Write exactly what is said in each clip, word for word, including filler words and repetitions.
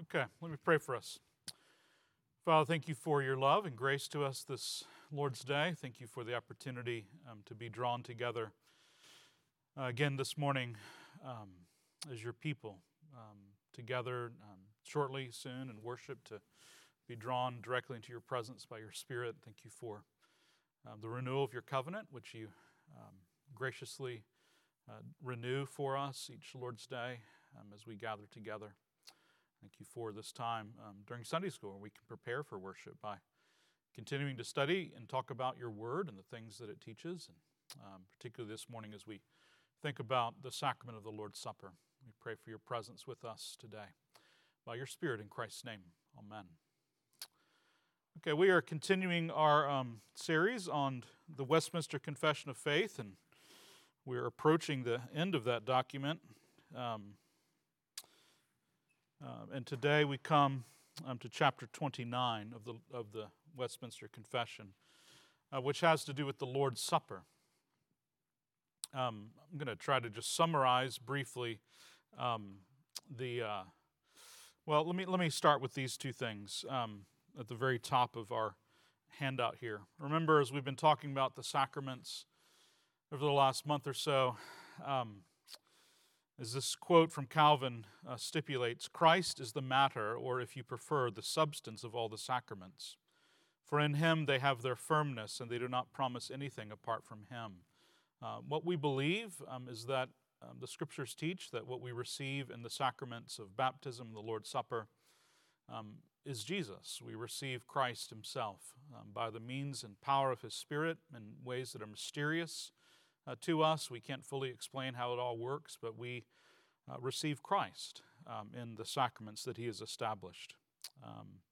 Okay, let me pray for us. Father, thank you for your love and grace to us this Lord's Day. Thank you for the opportunity um, to be drawn together uh, again this morning um, as your people, um, together um, shortly, soon, in worship, to be drawn directly into your presence by your Spirit. Thank you for uh, the renewal of your covenant, which you um, graciously uh, renew for us each Lord's Day um, as we gather together. Thank you for this time um, during Sunday school where we can prepare for worship by continuing to study and talk about your word and the things that it teaches, and um, particularly this morning as we think about the sacrament of the Lord's Supper. We pray for your presence with us today. By your Spirit, in Christ's name, amen. Okay, we are continuing our um, series on the Westminster Confession of Faith, and we're approaching the end of that document. Um, Uh, and today we come um, to chapter twenty-nine of the of the Westminster Confession, uh, which has to do with the Lord's Supper. Um, I'm going to try to just summarize briefly um, the. Uh, well, let me let me start with these two things um, at the very top of our handout here. Remember, as we've been talking about the sacraments over the last month or so. Um, As this quote from Calvin uh, stipulates, Christ is the matter, or if you prefer, the substance of all the sacraments. For in him they have their firmness, and they do not promise anything apart from him. Uh, what we believe um, is that um, the Scriptures teach that what we receive in the sacraments of baptism and the Lord's Supper um, is Jesus. We receive Christ himself um, by the means and power of his Spirit in ways that are mysterious Uh, to us. We can't fully explain how it all works, but we uh, receive Christ um, in the sacraments that he has established. Um,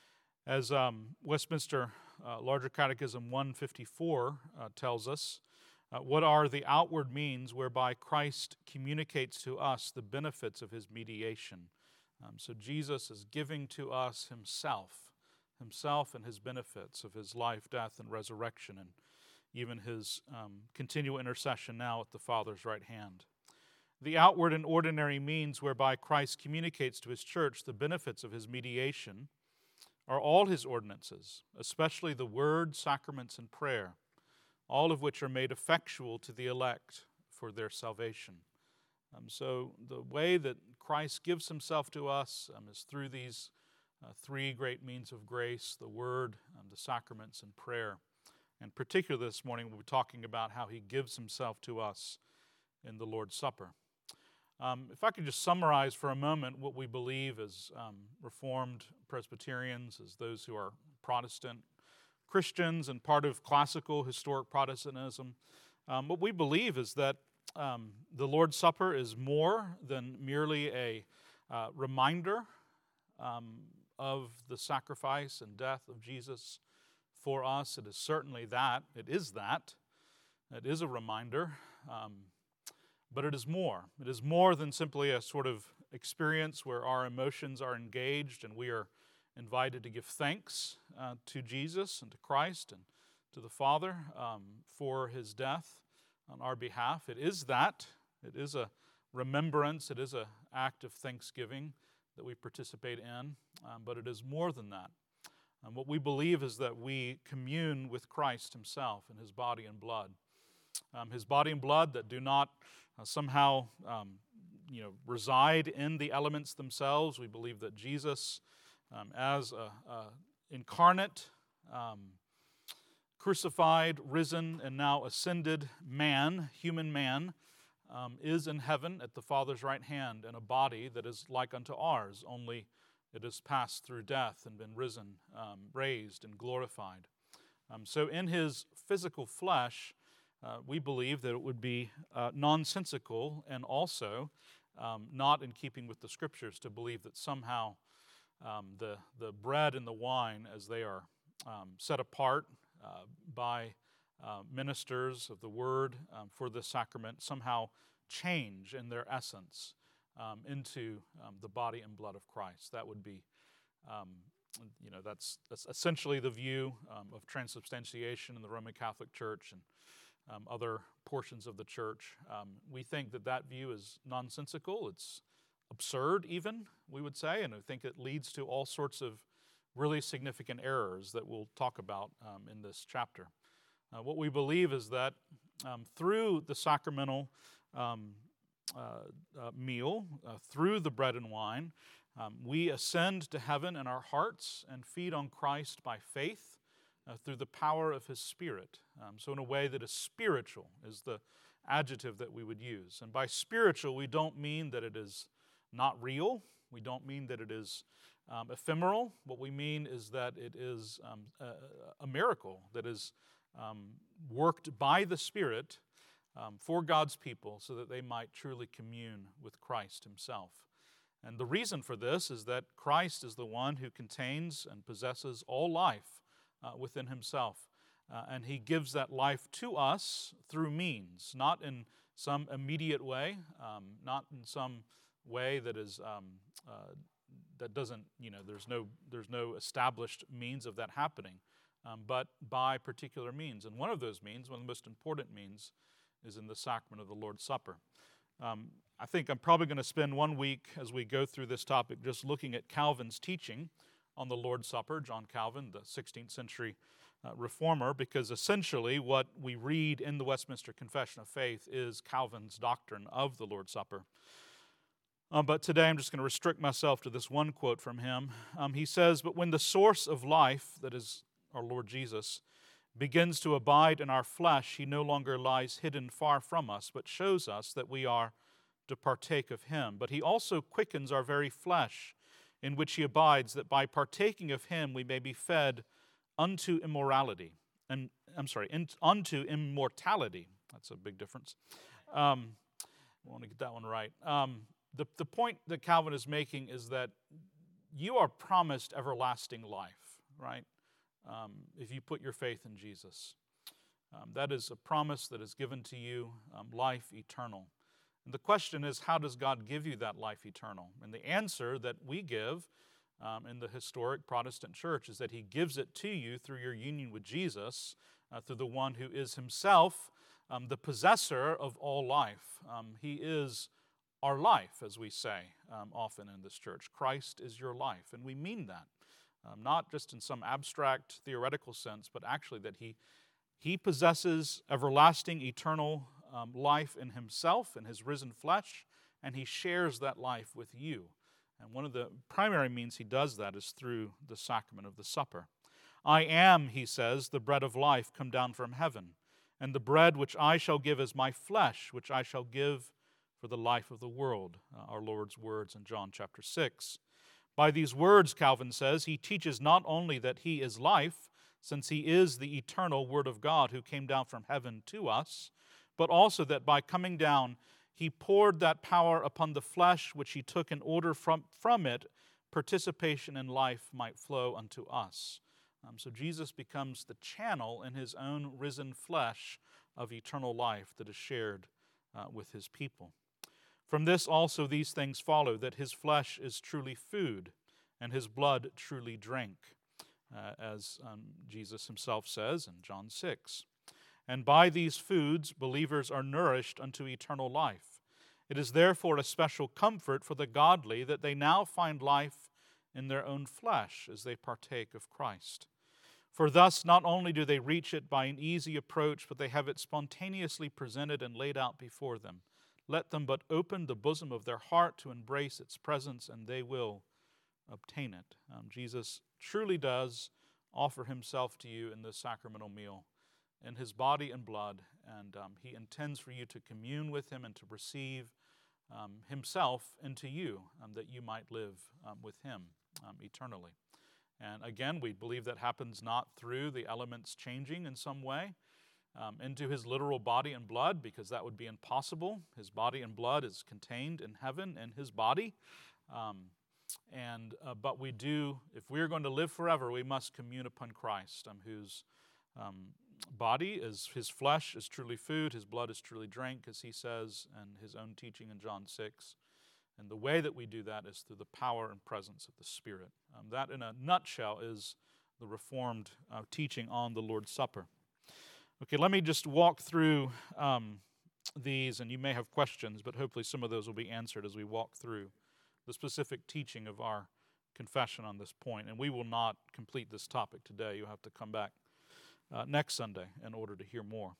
as um, Westminster uh, Larger Catechism one fifty-four uh, tells us, uh, what are the outward means whereby Christ communicates to us the benefits of his mediation? Um, so Jesus is giving to us himself, himself and his benefits of his life, death, and resurrection, and even his um, continual intercession now at the Father's right hand. The outward and ordinary means whereby Christ communicates to his church the benefits of his mediation are all his ordinances, especially the word, sacraments, and prayer, all of which are made effectual to the elect for their salvation. Um, so the way that Christ gives himself to us um, is through these uh, three great means of grace, the word, um, the sacraments, and prayer. And particularly this morning, we'll be talking about how he gives himself to us in the Lord's Supper. Um, if I could just summarize for a moment what we believe as um, Reformed Presbyterians, as those who are Protestant Christians and part of classical historic Protestantism, um, what we believe is that um, the Lord's Supper is more than merely a uh, reminder um, of the sacrifice and death of Jesus for us. It is certainly that. It is that. It is a reminder. Um, but it is more. It is more than simply a sort of experience where our emotions are engaged and we are invited to give thanks uh, to Jesus and to Christ and to the Father um, for his death on our behalf. It is that. It is a remembrance. It is an act of thanksgiving that we participate in. Um, but it is more than that. And what we believe is that we commune with Christ himself in his body and blood. Um, his body and blood that do not uh, somehow um, you know, reside in the elements themselves. We believe that Jesus, um, as a, a incarnate, um, crucified, risen, and now ascended man, human man, um, is in heaven at the Father's right hand in a body that is like unto ours, only it has passed through death and been risen, um, raised, and glorified. Um, so in his physical flesh, uh, we believe that it would be uh, nonsensical and also um, not in keeping with the Scriptures to believe that somehow um, the, the bread and the wine, as they are um, set apart uh, by uh, ministers of the Word um, for this sacrament, somehow change in their essence Um, into um, the body and blood of Christ. That would be, um, you know, that's, that's essentially the view um, of transubstantiation in the Roman Catholic Church and um, other portions of the church. Um, we think that that view is nonsensical. It's absurd even. we would say, and I think it leads to all sorts of really significant errors that we'll talk about um, in this chapter. Uh, what we believe is that um, through the sacramental um, uh, uh, meal, uh, through the bread and wine, um, we ascend to heaven in our hearts and feed on Christ by faith uh, through the power of His Spirit. Um, so in a way that is spiritual is the adjective that we would use. And by spiritual, we don't mean that it is not real. We don't mean that it is um, ephemeral. What we mean is that it is um, a, a miracle that is um, worked by the Spirit um, for God's people so that they might truly commune with Christ Himself. And the reason for this is that Christ is the one who contains and possesses all life uh, within Himself. Uh, and He gives that life to us through means, not in some immediate way, um, not in some way that is um, uh, that doesn't, you know, there's no there's no established means of that happening, um, but by particular means. And one of those means, one of the most important means, is in the sacrament of the Lord's Supper. Um, I think I'm probably going to spend one week as we go through this topic just looking at Calvin's teaching on the Lord's Supper, John Calvin, the sixteenth century uh, reformer, because essentially what we read in the Westminster Confession of Faith is Calvin's doctrine of the Lord's Supper. Um, but today I'm just going to restrict myself to this one quote from him. Um, he says, "But when the source of life, that is our Lord Jesus, begins to abide in our flesh, He no longer lies hidden far from us, but shows us that we are to partake of Him. But He also quickens our very flesh, in which He abides, that by partaking of Him we may be fed unto immorality." And I'm sorry, in, unto immortality. That's a big difference. Um, I want to get that one right. Um, the, the point that Calvin is making is that you are promised everlasting life, right? Um, if you put your faith in Jesus. Um, that is a promise that is given to you, um, life eternal. And the question is, how does God give you that life eternal? And the answer that we give um, in the historic Protestant church is that He gives it to you through your union with Jesus, uh, through the one who is Himself um, the possessor of all life. Um, he is our life, as we say um, often in this church. Christ is your life, and we mean that. Um, not just in some abstract theoretical sense, but actually that he, he possesses everlasting, eternal um, life in Himself, in His risen flesh, and He shares that life with you. And one of the primary means He does that is through the sacrament of the supper. "I am," He says, "the bread of life come down from heaven, and the bread which I shall give is my flesh, which I shall give for the life of the world," uh, our Lord's words in John chapter six. By these words, Calvin says, He teaches not only that He is life, since He is the eternal Word of God who came down from heaven to us, but also that by coming down, He poured that power upon the flesh which He took in order from, from it, participation in life might flow unto us. Um, so Jesus becomes the channel in His own risen flesh of eternal life that is shared uh, with His people. From this also these things follow, that His flesh is truly food, and His blood truly drink, uh, as um, Jesus Himself says in John six. "And by these foods believers are nourished unto eternal life. It is therefore a special comfort for the godly that they now find life in their own flesh as they partake of Christ. For thus not only do they reach it by an easy approach, but they have it spontaneously presented and laid out before them. Let them but open the bosom of their heart to embrace its presence, and they will obtain it." Um, Jesus truly does offer Himself to you in this sacramental meal, in His body and blood, and um, He intends for you to commune with Him and to receive um, Himself into you, um, that you might live um, with Him um, eternally. And again, we believe that happens not through the elements changing in some way, Um, into His literal body and blood, because that would be impossible. His body and blood is contained in heaven in His body. Um, and uh, But we do, if we're going to live forever, we must commune upon Christ, um, whose um, body is, His flesh is truly food, His blood is truly drink, as He says in His own teaching in John six. And the way that we do that is through the power and presence of the Spirit. Um, that, in a nutshell, is the Reformed uh, teaching on the Lord's Supper. Okay, let me just walk through um, these, and you may have questions, but hopefully some of those will be answered as we walk through the specific teaching of our confession on this point. And we will not complete this topic today. You'll have to come back uh, next Sunday in order to hear more.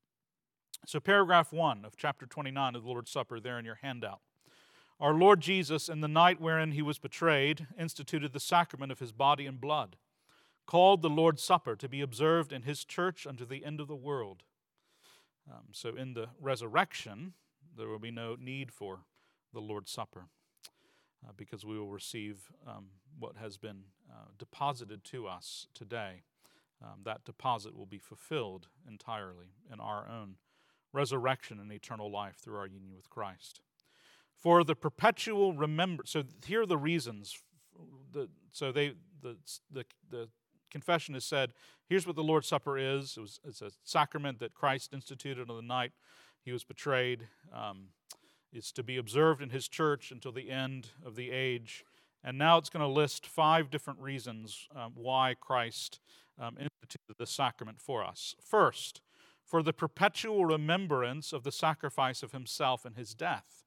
So paragraph one of chapter twenty-nine of the Lord's Supper there in your handout. Our Lord Jesus, in the night wherein he was betrayed, instituted the sacrament of his body and blood, called the Lord's Supper, to be observed in his church unto the end of the world. Um, so in the resurrection, there will be no need for the Lord's Supper uh, because we will receive um, what has been uh, deposited to us today. Um, that deposit will be fulfilled entirely in our own resurrection and eternal life through our union with Christ. For the perpetual remember, so here are the reasons. The, so they the, the the confession is said, here's what the Lord's Supper is. It was, it's a sacrament that Christ instituted on the night he was betrayed. Um, it's to be observed in his church until the end of the age. And now it's going to list five different reasons um, why Christ um, instituted the sacrament for us. First, for the perpetual remembrance of the sacrifice of himself and his death.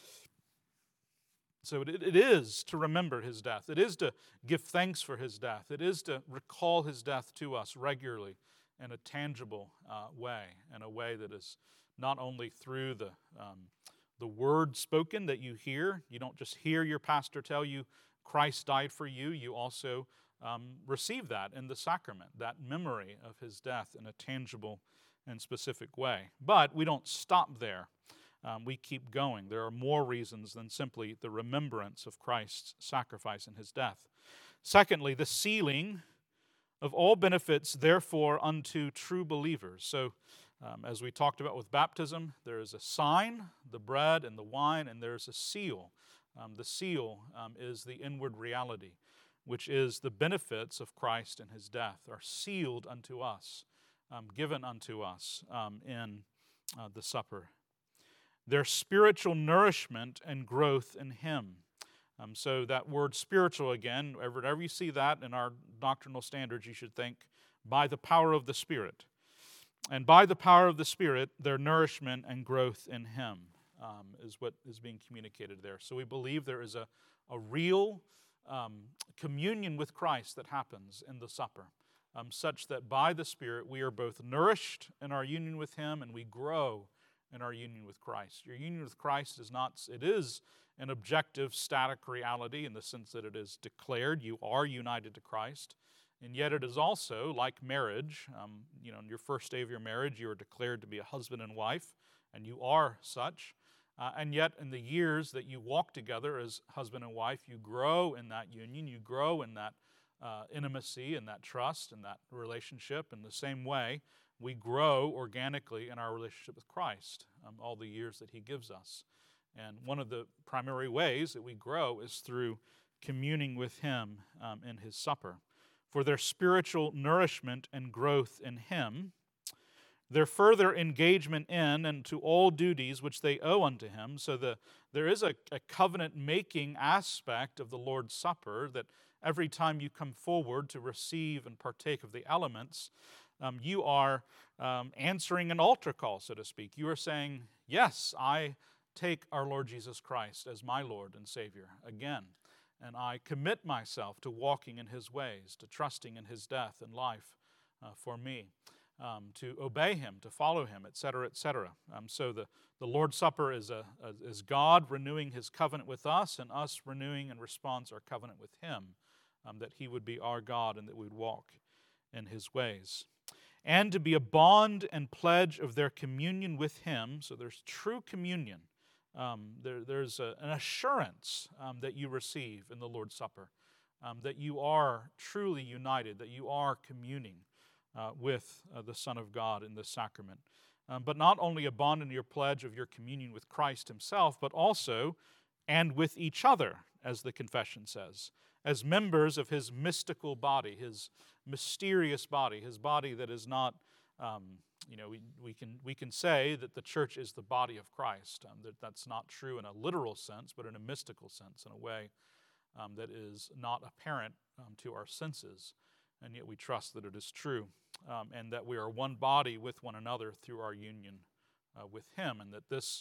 So it, it is to remember his death. It is to give thanks for his death. It is to recall his death to us regularly in a tangible uh, way, in a way that is not only through the um, the word spoken that you hear. You don't just hear your pastor tell you Christ died for you. You also um, receive that in the sacrament, that memory of his death in a tangible and specific way. But we don't stop there. Um, we keep going. There are more reasons than simply the remembrance of Christ's sacrifice and his death. Secondly, the sealing of all benefits, therefore, unto true believers. So, um, as we talked about with baptism, there is a sign, the bread and the wine, and there's a seal. Um, the seal um, is the inward reality, which is the benefits of Christ and his death are sealed unto us, um, given unto us um, in uh, the supper. Their spiritual nourishment and growth in him. Um, so that word spiritual again, whenever you see that in our doctrinal standards, you should think by the power of the Spirit. And by the power of the Spirit, their nourishment and growth in him um, is what is being communicated there. So we believe there is a, a real um, communion with Christ that happens in the supper, um, such that by the Spirit we are both nourished in our union with him and we grow in our union with Christ. Your union with Christ is not, it is an objective, static reality in the sense that it is declared you are united to Christ, and yet it is also like marriage. Um, you know, in your first day of your marriage, you are declared to be a husband and wife, and you are such. Uh, and yet in the years that you walk together as husband and wife, you grow in that union, you grow in that uh, intimacy and that trust and that relationship. In the same way, we grow organically in our relationship with Christ um, all the years that he gives us. And one of the primary ways that we grow is through communing with him um, in his supper. For their spiritual nourishment and growth in him, their further engagement in and to all duties which they owe unto him. So the, there is a, a covenant-making aspect of the Lord's Supper that every time you come forward to receive and partake of the elements, Um, you are um, answering an altar call, so to speak. You are saying, yes, I take our Lord Jesus Christ as my Lord and Savior again, and I commit myself to walking in his ways, to trusting in his death and life uh, for me, um, to obey him, to follow him, et cetera, et cetera. Um, so the, the Lord's Supper is, a, a, is God renewing his covenant with us and us renewing in response our covenant with him, um, that he would be our God and that we would walk in his ways. And to be a bond and pledge of their communion with him. So there's true communion. Um, there, there's a, an assurance um, that you receive in the Lord's Supper, um, that you are truly united, that you are communing uh, with uh, the Son of God in this sacrament. Um, but not only a bond and your pledge of your communion with Christ himself, but also and with each other, as the confession says, as members of his mystical body, his mysterious body, his body that is not, um, you know, we, we can we can say that the church is the body of Christ. Um, that that's not true in a literal sense, but in a mystical sense, in a way um, that is not apparent um, to our senses, and yet we trust that it is true, um, and that we are one body with one another through our union uh, with him, and that this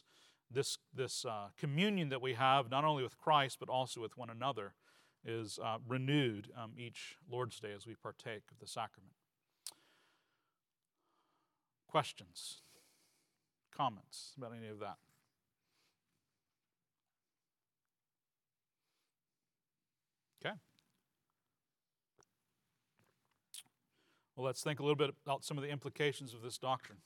this this uh, communion that we have, not only with Christ, but also with one another, is uh, renewed um, each Lord's Day as we partake of the sacrament. Questions? Comments about any of that? Okay. Well, let's think a little bit about some of the implications of this doctrine.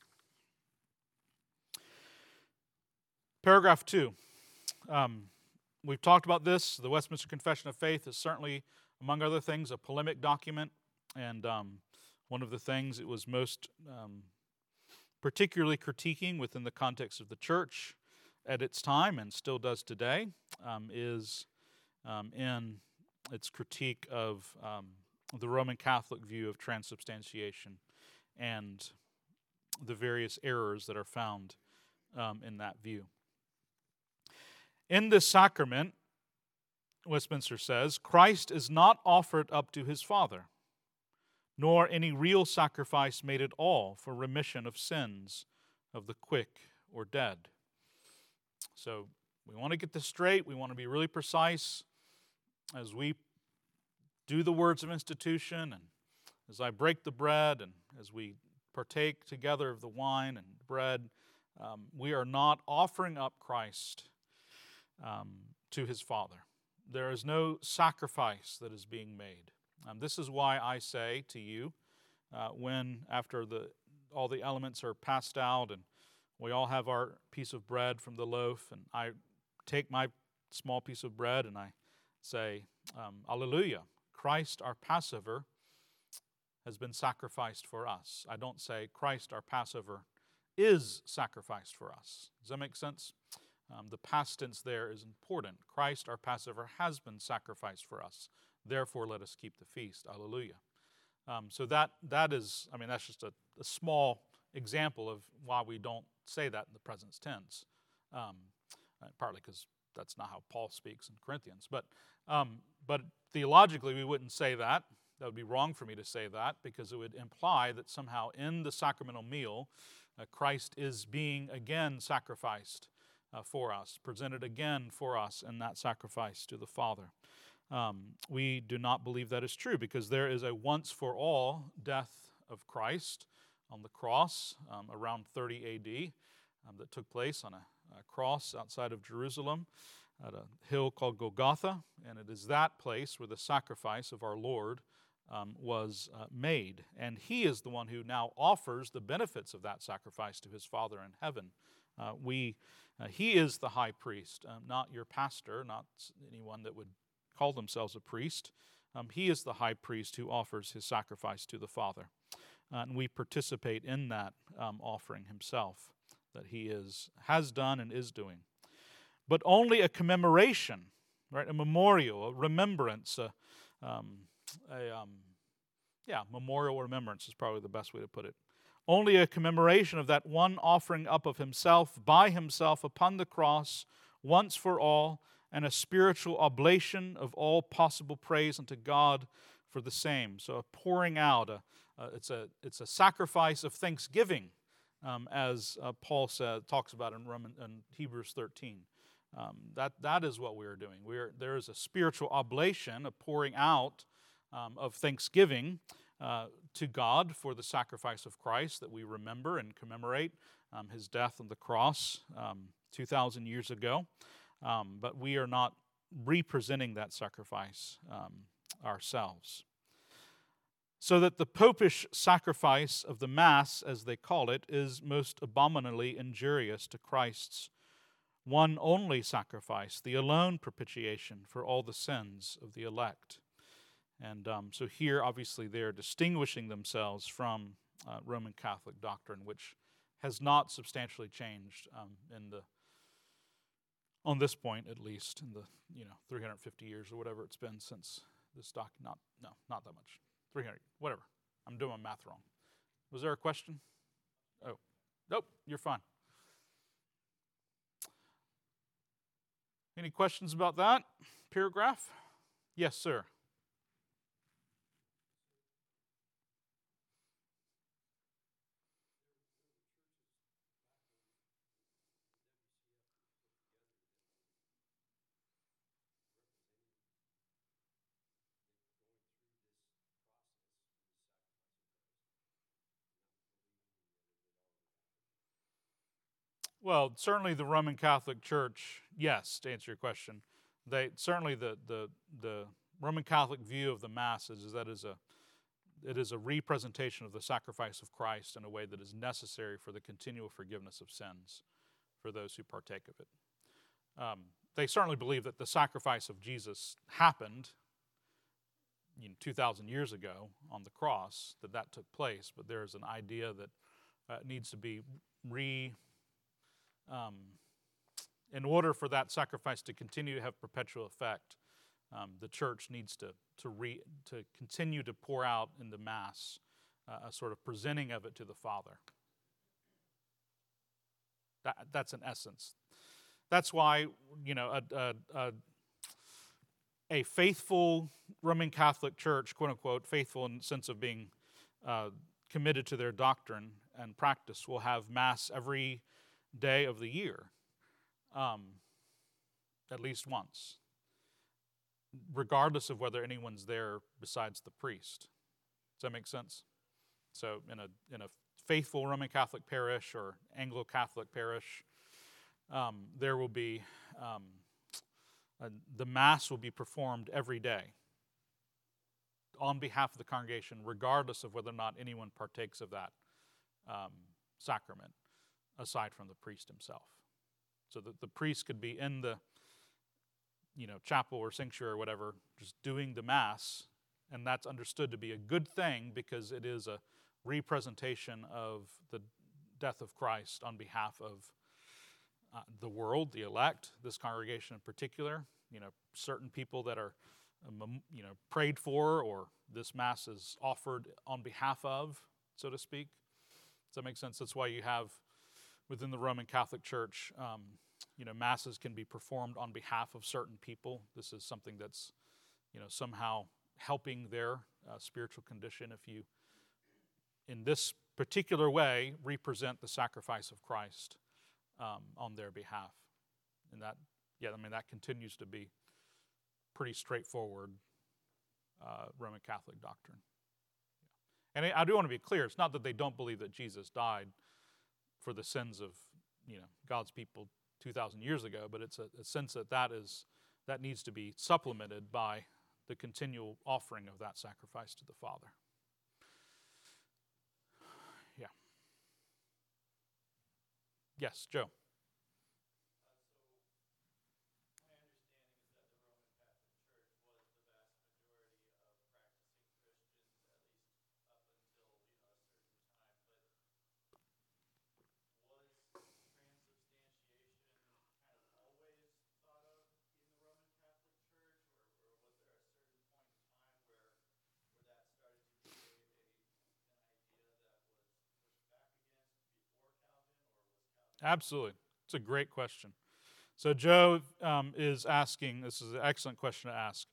Paragraph two. Um, we've talked about this. The Westminster Confession of Faith is certainly, among other things, a polemic document. And um, one of the things it was most um, particularly critiquing within the context of the church at its time, and still does today, um, is um, in its critique of um, the Roman Catholic view of transubstantiation and the various errors that are found um, in that view. In this sacrament, Westminster says, Christ is not offered up to his Father, nor any real sacrifice made at all for remission of sins of the quick or dead. So we want to get this straight. We want to be really precise as we do the words of institution, and as I break the bread, and as we partake together of the wine and bread. Um, we are not offering up Christ um, to his Father. There is no sacrifice that is being made. Um, this is why I say to you, uh, when after the all the elements are passed out and we all have our piece of bread from the loaf, and I take my small piece of bread and I say, um, Alleluia, Christ our Passover has been sacrificed for us. I don't say Christ our Passover is sacrificed for us. Does that make sense? Um, the past tense there is important. Christ our Passover has been sacrificed for us. Therefore, let us keep the feast. Alleluia. Um, so that that is, I mean, that's just a, a small example of why we don't say that in the present tense. Um, partly because that's not how Paul speaks in Corinthians. But um, but theologically, we wouldn't say that. That would be wrong for me to say that, because it would imply that somehow in the sacramental meal, uh, Christ is being again sacrificed uh, for us, presented again for us in that sacrifice to the Father. Um, we do not believe that is true, because there is a once-for-all death of Christ on the cross um, around thirty A D um, that took place on a, a cross outside of Jerusalem at a hill called Golgotha, and it is that place where the sacrifice of our Lord um, was uh, made. And he is the one who now offers the benefits of that sacrifice to his Father in heaven. Uh, we, uh, he is the high priest, um, not your pastor, not anyone that would call themselves a priest. Um, he is the high priest who offers his sacrifice to the Father. Uh, and we participate in that um, offering himself that he is has done and is doing. But only a commemoration, right? A memorial, a remembrance, a, um, a um, yeah, memorial remembrance is probably the best way to put it. Only a commemoration of that one offering up of himself by himself upon the cross once for all, and a spiritual oblation of all possible praise unto God for the same. So a pouring out, a, a, it's a it's a sacrifice of thanksgiving, um, as uh, Paul said, talks about in Roman in Hebrews thirteen. Um, that that is what we are doing. We are there is a spiritual oblation, a pouring out um, of thanksgiving uh, to God for the sacrifice of Christ that we remember and commemorate um, his death on the cross um, two thousand years ago. Um, but we are not representing that sacrifice um, ourselves. So that the popish sacrifice of the Mass, as they call it, is most abominably injurious to Christ's one only sacrifice, the alone propitiation for all the sins of the elect. And um, so here, obviously, they're distinguishing themselves from uh, Roman Catholic doctrine, which has not substantially changed um, in the on this point, at least, in the you know three hundred fifty years or whatever it's been since this doc. Not no, not that much. three hundred, whatever. I'm doing my math wrong. Was there a question? Oh, nope. You're fine. Any questions about that paragraph? Yes, sir. Well, certainly the Roman Catholic Church, yes, to answer your question, they certainly the the the Roman Catholic view of the Mass is, is that is a it is a representation of the sacrifice of Christ in a way that is necessary for the continual forgiveness of sins for those who partake of it. Um, they certainly believe that the sacrifice of Jesus happened, you know, two thousand years ago on the cross, that that took place, but there is an idea that uh, needs to be re Um, in order for that sacrifice to continue to have perpetual effect, um, the church needs to to re, to continue to pour out in the Mass uh, a sort of presenting of it to the Father. That, that's an essence. That's why, you know, a, a, a, a faithful Roman Catholic Church, quote unquote, faithful in the sense of being uh, committed to their doctrine and practice, will have Mass every day of the year, um, at least once, regardless of whether anyone's there besides the priest. Does that make sense? So in a in a faithful Roman Catholic parish or Anglo-Catholic parish, um, there will be, um, a, the Mass will be performed every day on behalf of the congregation, regardless of whether or not anyone partakes of that um, sacrament, aside from the priest himself. So that the priest could be in the, you know, chapel or sanctuary or whatever, just doing the Mass, and that's understood to be a good thing because it is a representation of the death of Christ on behalf of uh, the world, the elect, this congregation in particular, you know, certain people that are, um, you know, prayed for, or this Mass is offered on behalf of, so to speak. Does that make sense? That's why you have, within the Roman Catholic Church, um, you know, Masses can be performed on behalf of certain people. This is something that's, you know, somehow helping their uh, spiritual condition if you, in this particular way, represent the sacrifice of Christ um, on their behalf. And that, yeah, I mean, that continues to be pretty straightforward uh, Roman Catholic doctrine. And I do want to be clear, it's not that they don't believe that Jesus died for the sins of, you know, God's people two thousand years ago, but it's a, a sense that that is that needs to be supplemented by the continual offering of that sacrifice to the Father. Yeah. Yes, Joe. Absolutely. It's a great question. So Joe um, is asking, this is an excellent question to ask.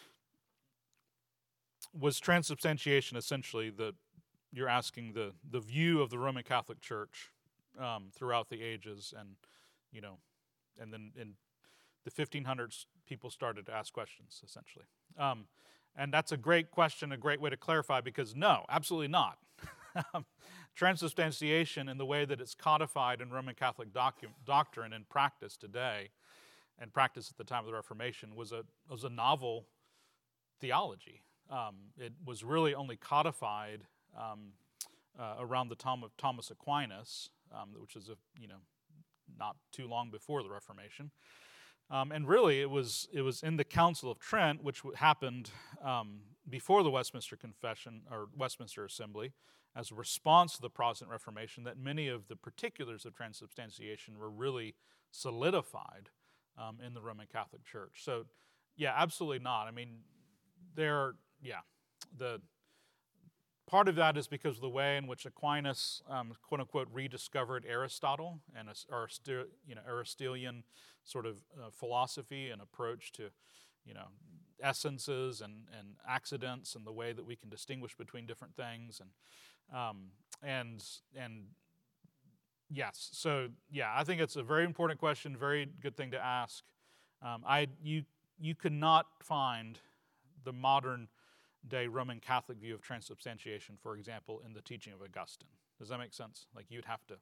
Was transubstantiation essentially the, you're asking the, the view of the Roman Catholic Church um, throughout the ages, and, you know, and then in the fifteen hundreds, people started to ask questions, essentially. Um, and that's a great question, a great way to clarify, because no, absolutely not. Transubstantiation, in the way that it's codified in Roman Catholic docu- doctrine and practice today, and practice at the time of the Reformation, was a was a novel theology. Um, it was really only codified um, uh, around the time of Thomas Aquinas, um, which is a you know not too long before the Reformation. Um, and really, it was it was in the Council of Trent, which happened um, before the Westminster Confession or Westminster Assembly, as a response to the Protestant Reformation, that many of the particulars of transubstantiation were really solidified um, in the Roman Catholic Church. So, yeah, absolutely not. I mean, there, yeah, the part of that is because of the way in which Aquinas, um, quote unquote, rediscovered Aristotle and a, you know, Aristotelian sort of uh, philosophy and approach to, you know, essences and, and accidents and the way that we can distinguish between different things, and um, and and yes, so yeah, I think it's a very important question, very good thing to ask. Um, I you you could not find the modern day Roman Catholic view of transubstantiation, for example, in the teaching of Augustine. Does that make sense? Like, you'd have to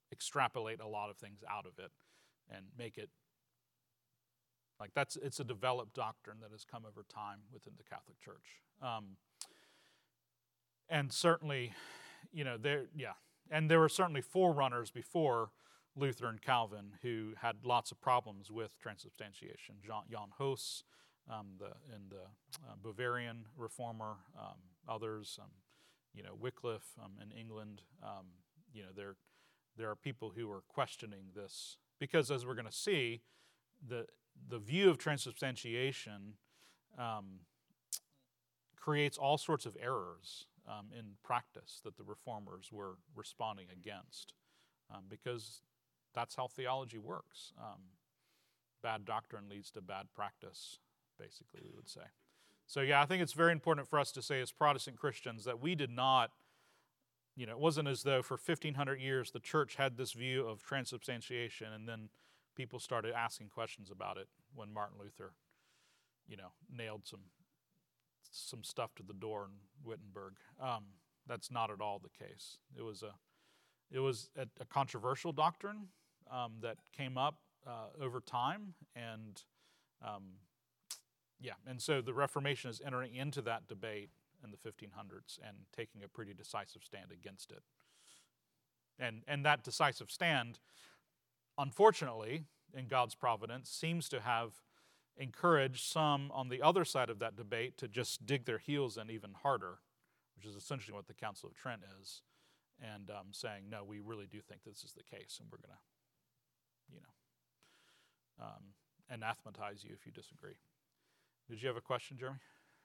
extrapolate a lot of things out of it and make it like that's it's a developed doctrine that has come over time within the Catholic Church. Um, and certainly, you know, there, yeah, and there were certainly forerunners before Luther and Calvin who had lots of problems with transubstantiation. Jean, Jan Hus, um, the and the uh, Bavarian reformer, um, others, um, you know, Wycliffe um, in England. Um, you know, there there are people who are questioning this because, as we're going to see, the the view of transubstantiation um, creates all sorts of errors um, in practice that the reformers were responding against, um, because that's how theology works. Um, bad doctrine leads to bad practice, basically, we would say. So yeah, I think it's very important for us to say as Protestant Christians that we did not, you know, it wasn't as though for fifteen hundred years the church had this view of transubstantiation and then people started asking questions about it when Martin Luther, you know, nailed some some stuff to the door in Wittenberg. Um, that's not at all the case. It was a it was a, a controversial doctrine um, that came up uh, over time, and um, yeah, and so the Reformation is entering into that debate in the fifteen hundreds and taking a pretty decisive stand against it. And and that decisive stand, unfortunately, in God's providence, seems to have encouraged some on the other side of that debate to just dig their heels in even harder, which is essentially what the Council of Trent is, and um, saying, no, we really do think this is the case, and we're going to, you know, um, anathematize you if you disagree. Did you have a question, Jeremy?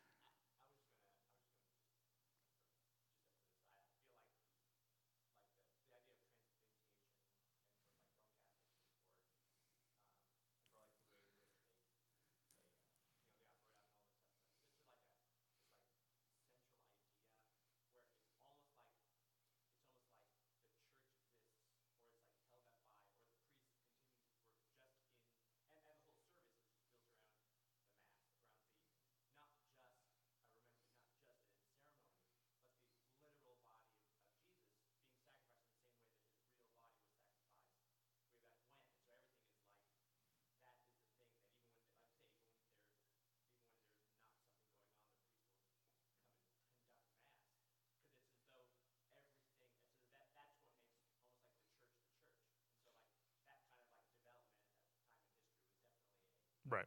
Right.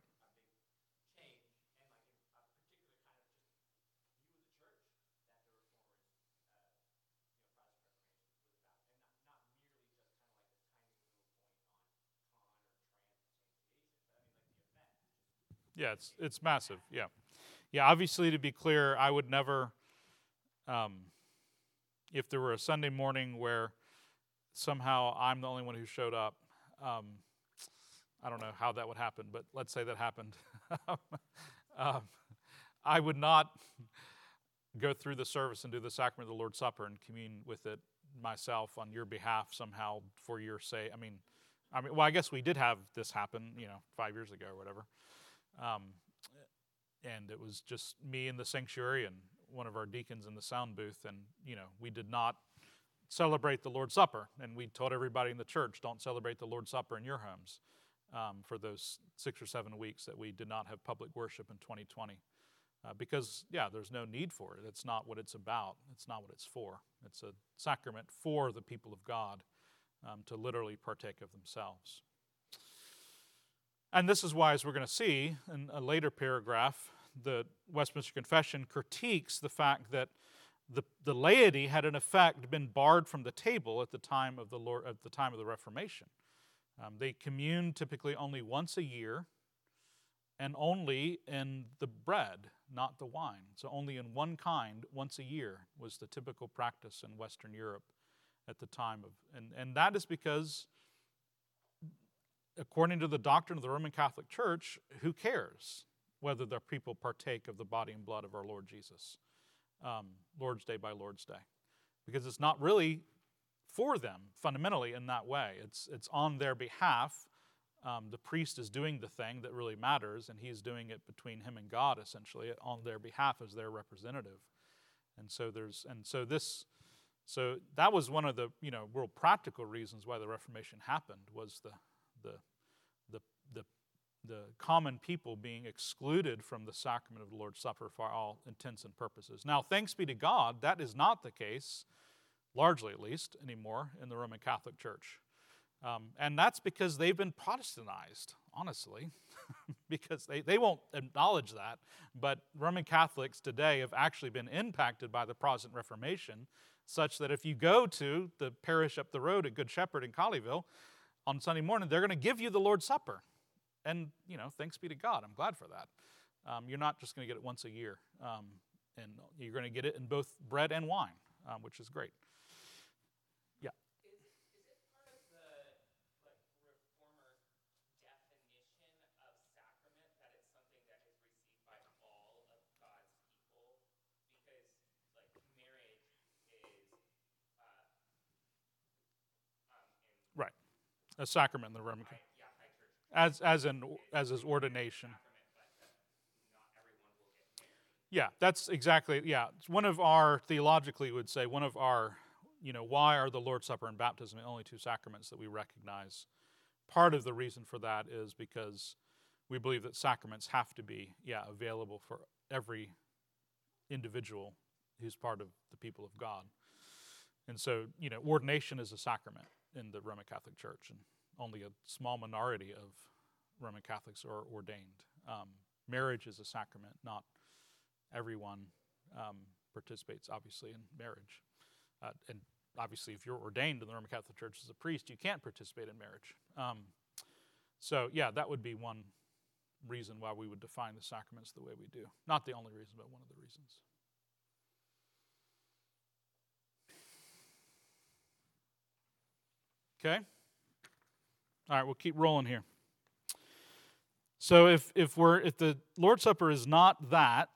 Yeah, it's it's massive. Yeah, yeah. Obviously, to be clear, I would never, um, if there were a Sunday morning where somehow I'm the only one who showed up. Um, I don't know how that would happen, but let's say that happened. um, I would not go through the service and do the sacrament of the Lord's Supper and commune with it myself on your behalf somehow for your sake. I mean, I mean, well, I guess we did have this happen, you know, five years ago or whatever. Um, and it was just me in the sanctuary and one of our deacons in the sound booth, and, you know, we did not celebrate the Lord's Supper, and we told everybody in the church, don't celebrate the Lord's Supper in your homes um, for those six or seven weeks that we did not have public worship in twenty twenty. Uh, because, yeah, there's no need for it. It's not what it's about. It's not what it's for. It's a sacrament for the people of God um, to literally partake of themselves. And this is why, as we're going to see in a later paragraph, the Westminster Confession critiques the fact that the, the laity had in effect been barred from the table at the time of the Lord, at the time of the Reformation. Um, they communed typically only once a year, and only in the bread, not the wine. So only in one kind once a year was the typical practice in Western Europe at the time of, and, and that is because, according to the doctrine of the Roman Catholic Church, who cares whether the people partake of the body and blood of our Lord Jesus, um, Lord's Day by Lord's Day? Because it's not really for them fundamentally in that way. It's it's on their behalf. Um, the priest is doing the thing that really matters, and he's doing it between him and God, essentially, on their behalf as their representative. And so there's and so this So that was one of the, you know, real practical reasons why the Reformation happened, was the the the the the common people being excluded from the sacrament of the Lord's Supper for all intents and purposes. Now, thanks be to God, that is not the case, largely at least, anymore in the Roman Catholic Church. Um, and that's because they've been Protestantized, honestly, because they, they won't acknowledge that. But Roman Catholics today have actually been impacted by the Protestant Reformation, such that if you go to the parish up the road at Good Shepherd in Colleyville on Sunday morning, they're going to give you the Lord's Supper. And, you know, thanks be to God. I'm glad for that. Um, you're not just going to get it once a year. Um, and you're going to get it in both bread and wine, um, which is great. Yeah. Is, is it part of the like reformer definition of sacrament that it's something that is received by all of God's people? Because like marriage is uh, um, in Right. A sacrament in the Roman Catholic. yeah, high church. As as in as is ordination. Yeah, that's exactly, yeah. It's one of our, theologically would say, one of our, you know, why are the Lord's Supper and baptism the only two sacraments that we recognize? Part of the reason for that is because we believe that sacraments have to be, yeah, available for every individual who's part of the people of God. And so, you know, ordination is a sacrament in the Roman Catholic Church, and only a small minority of Roman Catholics are ordained. Um, marriage is a sacrament. Not everyone um, participates, obviously, in marriage. Uh, and obviously, if you're ordained in the Roman Catholic Church as a priest, you can't participate in marriage. Um, so, yeah, that would be one reason why we would define the sacraments the way we do. Not the only reason, but one of the reasons. Okay? All right, we'll keep rolling here. So if if we're if the Lord's Supper is not that,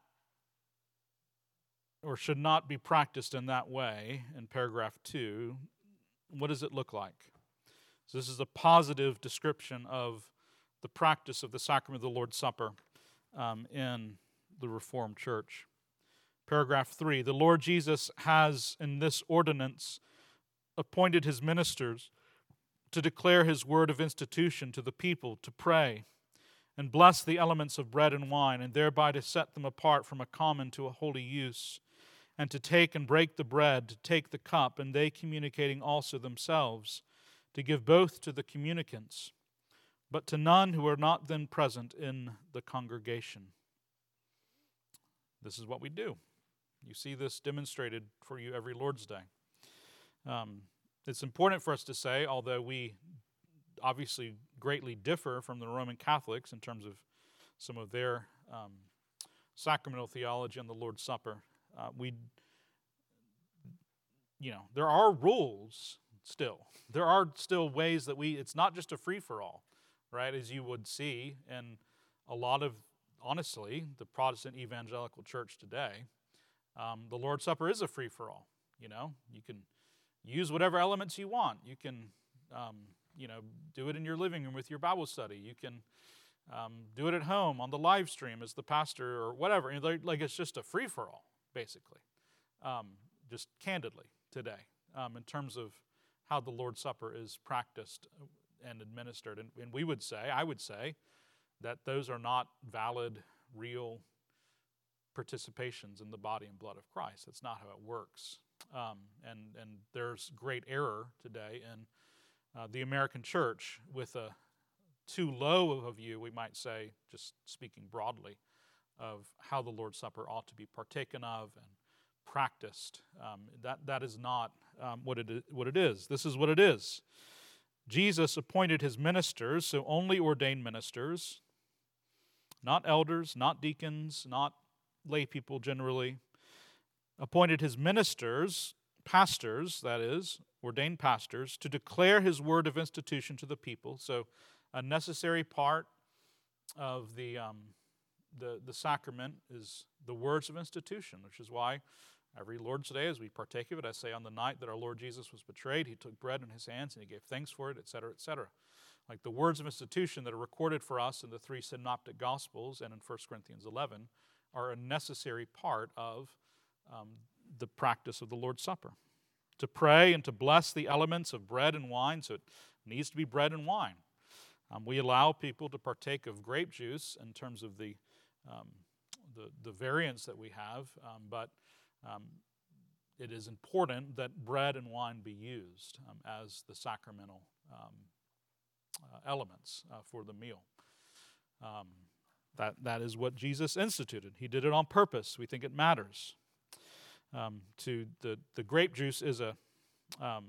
or should not be practiced in that way, in paragraph two, what does it look like? So this is a positive description of the practice of the sacrament of the Lord's Supper um, in the Reformed Church. Paragraph three, the Lord Jesus has in this ordinance appointed his ministers to declare his word of institution to the people, to pray and bless the elements of bread and wine, and thereby to set them apart from a common to a holy use, and to take and break the bread, to take the cup, and they communicating also themselves, to give both to the communicants, but to none who are not then present in the congregation. This is what we do. You see this demonstrated for you every Lord's Day. Um, it's important for us to say, although we obviously greatly differ from the Roman Catholics in terms of some of their um, sacramental theology on the Lord's Supper, uh, we, you know, there are rules still. There are still ways that we, it's not just a free-for-all, right, as you would see in a lot of, honestly, the Protestant evangelical church today. Um, the Lord's Supper is a free-for-all, you know. You can use whatever elements you want. You can, um, you know, do it in your living room with your Bible study. You can um, do it at home on the live stream as the pastor or whatever. Like, it's just a free-for-all, basically, um, just candidly today, um, in terms of how the Lord's Supper is practiced and administered. And, and we would say, I would say, that those are not valid, real participations in the body and blood of Christ. That's not how it works. Um, and, and there's great error today in uh, the American church with a too low of a view, we might say, just speaking broadly, of how the Lord's Supper ought to be partaken of and practiced. Um, that, that is not um, what it is, what it is. This is what it is. Jesus appointed his ministers, so only ordained ministers, not elders, not deacons, not lay people generally, appointed his ministers, pastors, that is, ordained pastors, to declare his word of institution to the people. So a necessary part of the, um, the, the sacrament is the words of institution, which is why every Lord's Day, as we partake of it, I say on the night that our Lord Jesus was betrayed, he took bread in his hands and he gave thanks for it, et cetera, et cetera. Like the words of institution that are recorded for us in the three synoptic Gospels and in First Corinthians eleven are a necessary part of um, the practice of the Lord's Supper. to pray and to bless the elements of bread and wine, so it needs to be bread and wine. Um, we allow people to partake of grape juice in terms of the um, the, the variants that we have, um, but um, it is important that bread and wine be used um, as the sacramental um, uh, elements uh, for the meal. Um, that that is what Jesus instituted. He did it on purpose. We think it matters. Um, to the the grape juice is a um,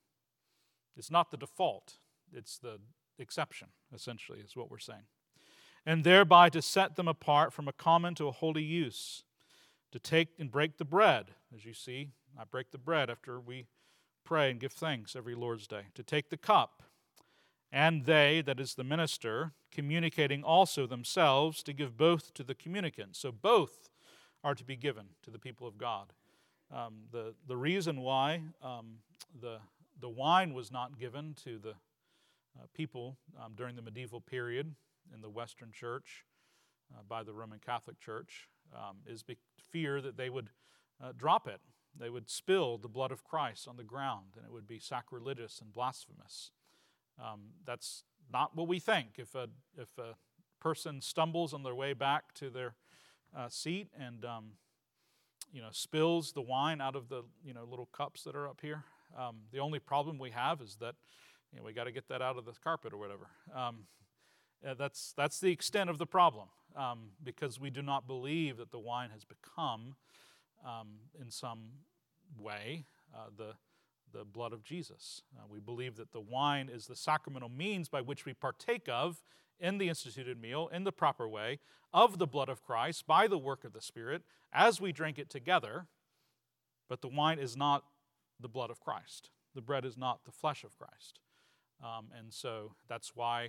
it's not the default. It's the exception, essentially, is what we're saying. And thereby to set them apart from a common to a holy use, to take and break the bread. As you see, I break the bread after we pray and give thanks every Lord's Day. To take the cup, and they, that is the minister, communicating also themselves to give both to the communicant. So both are to be given to the people of God. Um, the, the reason why um, the, the wine was not given to the uh, people um, during the medieval period in the Western Church uh, by the Roman Catholic Church um, is be- fear that they would uh, drop it. They would spill the blood of Christ on the ground, and it would be sacrilegious and blasphemous. Um, that's not what we think. If a if a person stumbles on their way back to their uh, seat and um, you know spills the wine out of the you know little cups that are up here, um, the only problem we have is that you know, we got to get that out of the carpet or whatever. Um, uh, that's that's the extent of the problem, um, because we do not believe that the wine has become um, in some way uh, the the blood of Jesus. Uh, we believe that the wine is the sacramental means by which we partake of, in the instituted meal, in the proper way, of the blood of Christ by the work of the Spirit as we drink it together. But the wine is not the blood of Christ. The bread is not the flesh of Christ. Um, and so that's why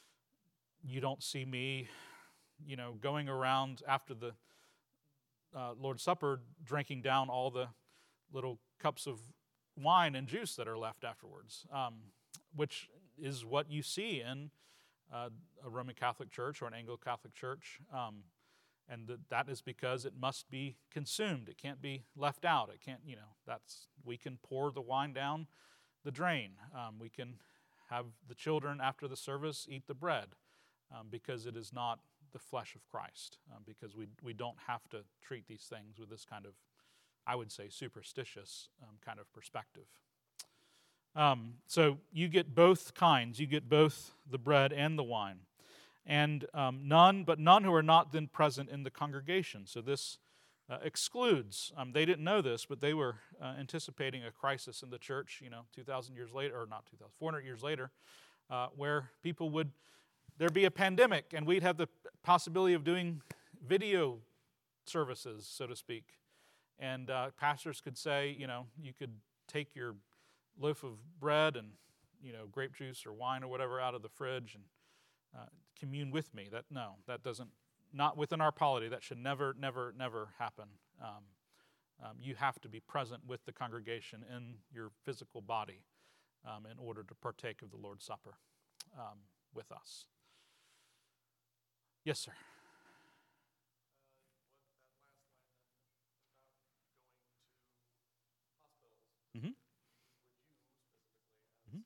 you don't see me, you know, going around after the uh, Lord's Supper drinking down all the little cups of wine and juice that are left afterwards, um, which is what you see in uh, a Roman Catholic Church or an Anglo-Catholic Church. Um, and th- that is because it must be consumed. It can't be left out. It can't, you know, that's, we can pour the wine down the drain. Um, we can have the children after the service eat the bread um, because it is not the flesh of Christ, um, because we, we don't have to treat these things with this kind of, I would say, superstitious um, kind of perspective. Um, so you get both kinds. You get both the bread and the wine. And um, none, but none who are not then present in the congregation. So this uh, excludes, um, they didn't know this, but they were uh, anticipating a crisis in the church, you know, two thousand years later, or not two thousand, four hundred years later, uh, where people would, there'd be a pandemic, and we'd have the possibility of doing video services, so to speak. And uh, pastors could say, you know, you could take your loaf of bread and, you know, grape juice or wine or whatever out of the fridge and uh, commune with me. That no, that doesn't, not within our polity. That should never, never, never happen. Um, um, you have to be present with the congregation in your physical body um, in order to partake of the Lord's Supper um, with us. Yes, sir. Mm-hmm. Mm-hmm.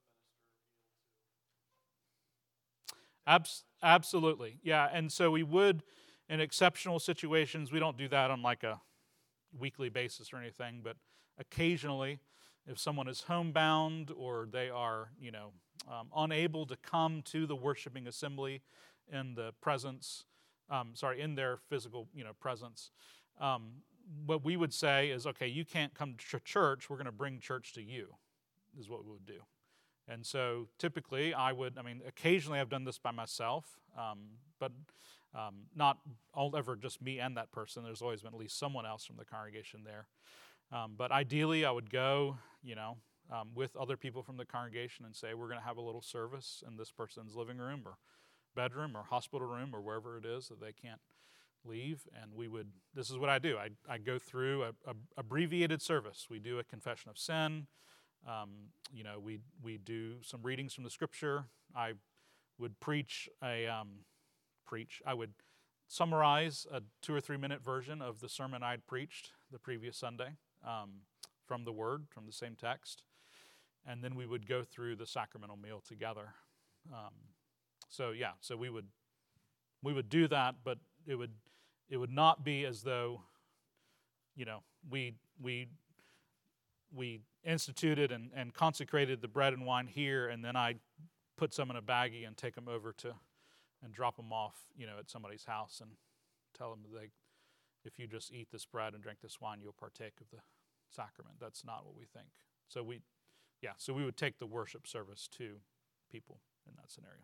Abs- absolutely, yeah. And so we would, in exceptional situations, we don't do that on like a weekly basis or anything, but occasionally, if someone is homebound or they are, you know, um, unable to come to the worshiping assembly in the presence, um, sorry, in their physical, you know, presence, um, what we would say is, okay, you can't come to church, we're going to bring church to you, is what we would do. And so typically I would, I mean, occasionally I've done this by myself, um, but um, not all ever just me and that person. There's always been at least someone else from the congregation there. Um, but ideally I would go, you know, um, with other people from the congregation and say, we're going to have a little service in this person's living room or bedroom or hospital room or wherever it is that they can't leave. And we would, this is what I do. I, I go through a, a abbreviated service. We do a confession of sin. Um, you know, we we do some readings from the Scripture. I would preach a um, preach. I would summarize a two or three minute version of the sermon I'd preached the previous Sunday um, from the Word, from the same text, and then we would go through the sacramental meal together. Um, so yeah, so we would we would do that, but it would it would not be as though, you know, we we we instituted and, and consecrated the bread and wine here, and then I put some in a baggie and take them over to and drop them off, you know, at somebody's house and tell them that they, if you just eat this bread and drink this wine, you'll partake of the sacrament. That's not what we think. So we, yeah, so we would take the worship service to people in that scenario.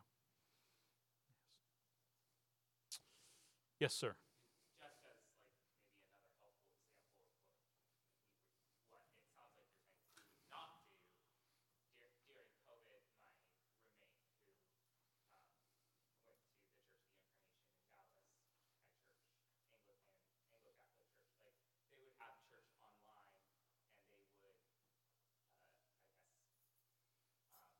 Yes, sir. Just as like maybe another helpful example of what, what it sounds like you're saying we would not do. Dur- during COVID, my roommate who um, went to the Church of the Incarnation in Dallas, my church, Anglican, Anglo-Catholic church, like they would have church online and they would, uh, I guess, um,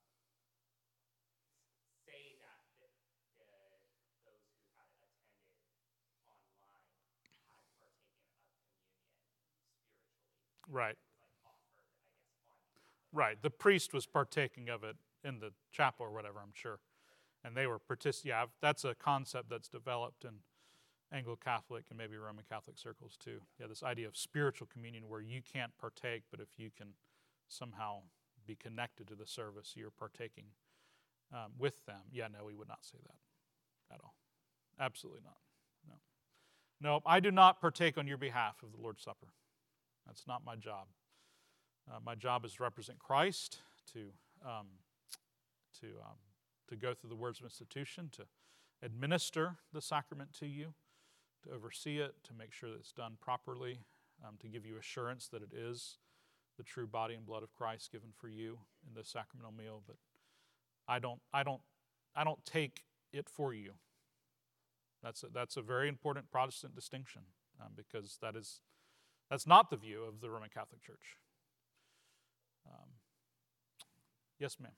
say that the, the those who had attended online had partaken of communion spiritually. Right. It was like offered, I guess, on Right. The priest was partaking of it in the chapel or whatever, I'm sure. And they were partic- yeah, that's a concept that's developed in Anglo-Catholic and maybe Roman Catholic circles too. Yeah, this idea of spiritual communion where you can't partake, but if you can somehow be connected to the service, you're partaking um, with them. Yeah, no, we would not say that at all. Absolutely not. No. No, I do not partake on your behalf of the Lord's Supper. That's not my job. Uh, my job is to represent Christ, to um, to um, to go through the words of institution, to administer the sacrament to you, to oversee it, to make sure that it's done properly, um, to give you assurance that it is the true body and blood of Christ given for you in the sacramental meal. But I don't, I don't, I don't take it for you. That's a, that's a very important Protestant distinction um, because that is that's not the view of the Roman Catholic Church. Um, yes, ma'am.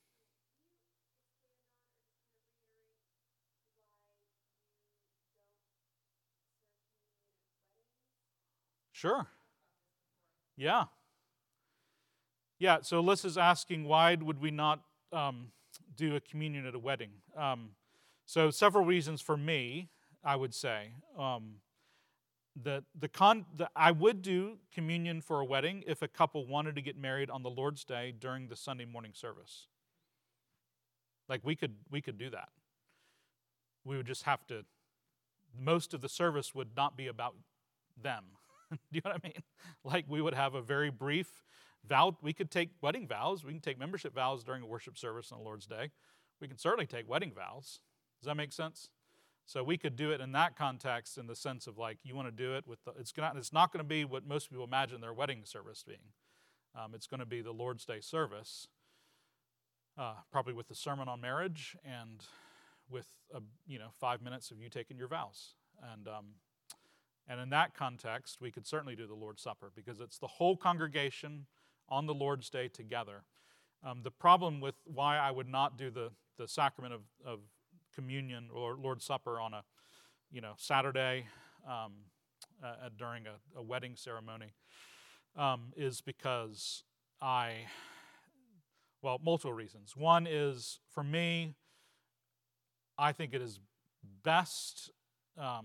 Sure. Yeah. Yeah, so Liz is asking, why would we not um, do a communion at a wedding? Um, so several reasons for me, I would say. Um, that the con, the, I would do communion for a wedding if a couple wanted to get married on the Lord's Day during the Sunday morning service. Like we could, we could do that. We would just have to, most of the service would not be about them. Do you know what I mean? Like we would have a very brief vow. We could take wedding vows. We can take membership vows during a worship service on the Lord's Day. We can certainly take wedding vows. Does that make sense? So we could do it in that context, in the sense of like you want to do it with the, it's not it's not going to be what most people imagine their wedding service being. Um, it's going to be the Lord's Day service, uh, probably with the sermon on marriage and with a, you know five minutes of you taking your vows. And um, and in that context, we could certainly do the Lord's Supper because it's the whole congregation on the Lord's Day together. Um, the problem with why I would not do the the sacrament of, of communion or Lord's Supper on a, you know, Saturday um, uh, during a, a wedding ceremony um, is because I, well, multiple reasons. One is, for me, I think it is best um,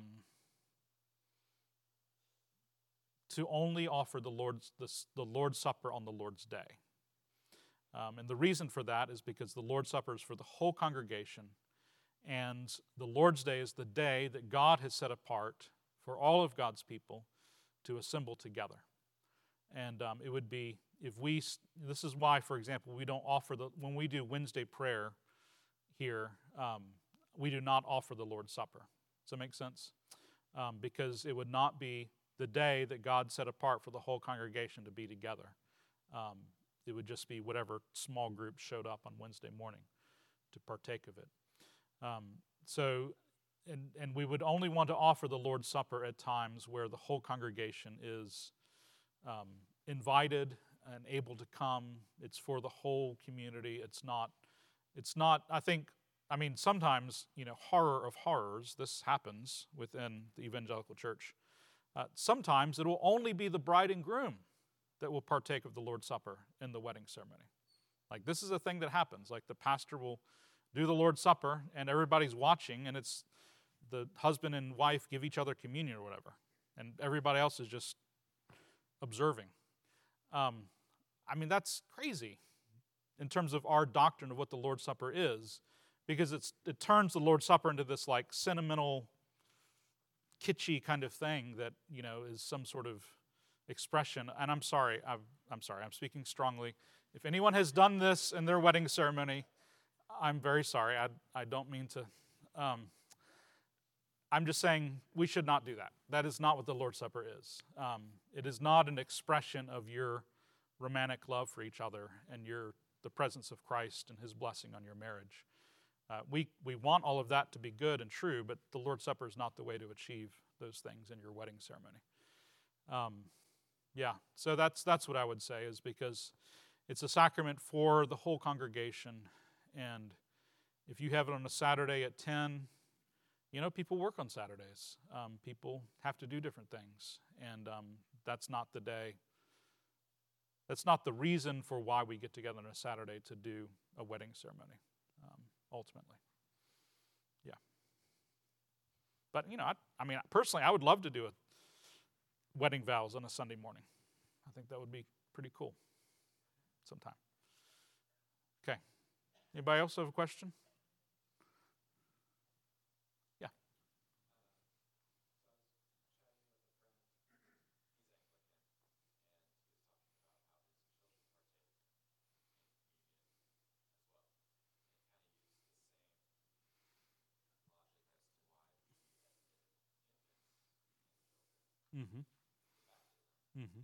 to only offer the Lord's the, the Lord's Supper on the Lord's Day. Um, and the reason for that is because the Lord's Supper is for the whole congregation. And the Lord's Day is the day that God has set apart for all of God's people to assemble together. And um, it would be, if we, this is why, for example, we don't offer the, when we do Wednesday prayer here, um, we do not offer the Lord's Supper. Does that make sense? Um, because it would not be the day that God set apart for the whole congregation to be together. Um, it would just be whatever small group showed up on Wednesday morning to partake of it. Um, so, and, and we would only want to offer the Lord's Supper at times where the whole congregation is um, invited and able to come. It's for the whole community. It's not, it's not, I think, I mean, sometimes, you know, horror of horrors, this happens within the evangelical church. Uh, sometimes it will only be the bride and groom that will partake of the Lord's Supper in the wedding ceremony. Like, this is a thing that happens. Like, the pastor will do the Lord's Supper, and everybody's watching, and it's the husband and wife give each other communion or whatever, and everybody else is just observing. Um, I mean, that's crazy in terms of our doctrine of what the Lord's Supper is, because it's it turns the Lord's Supper into this like sentimental, kitschy kind of thing that, you know, is some sort of expression. And I'm sorry, I've, I'm sorry, I'm speaking strongly. If anyone has done this in their wedding ceremony, I'm very sorry. I, I don't mean to. Um, I'm just saying we should not do that. That is not what the Lord's Supper is. Um, it is not an expression of your romantic love for each other and your the presence of Christ and his blessing on your marriage. Uh, we, we want all of that to be good and true, but the Lord's Supper is not the way to achieve those things in your wedding ceremony. Um, yeah, so that's that's what I would say, is because it's a sacrament for the whole congregation, and if you have it on a Saturday at ten, you know, people work on Saturdays. Um, people have to do different things, and um, that's not the day. That's not the reason for why we get together on a Saturday to do a wedding ceremony, um, ultimately. Yeah. But, you know, I, I mean, personally, I would love to do a wedding vows on a Sunday morning. I think that would be pretty cool sometime. Okay. Anybody else have a question? Yeah. Mm-hmm. Mm-hmm.